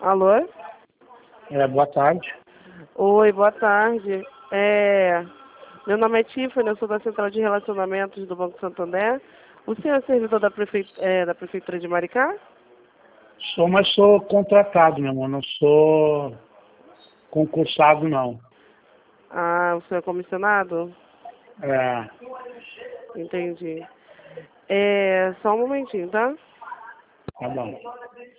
Alô? Boa tarde. Oi, boa tarde. Meu nome é Tiffany, eu sou da Central de Relacionamentos do Banco Santander. O senhor é servidor da Prefeitura de Maricá? Mas sou contratado, meu irmão, não sou concursado, não. Ah, o senhor é comissionado? É, Entendi. Só um momentinho, tá? tá bom.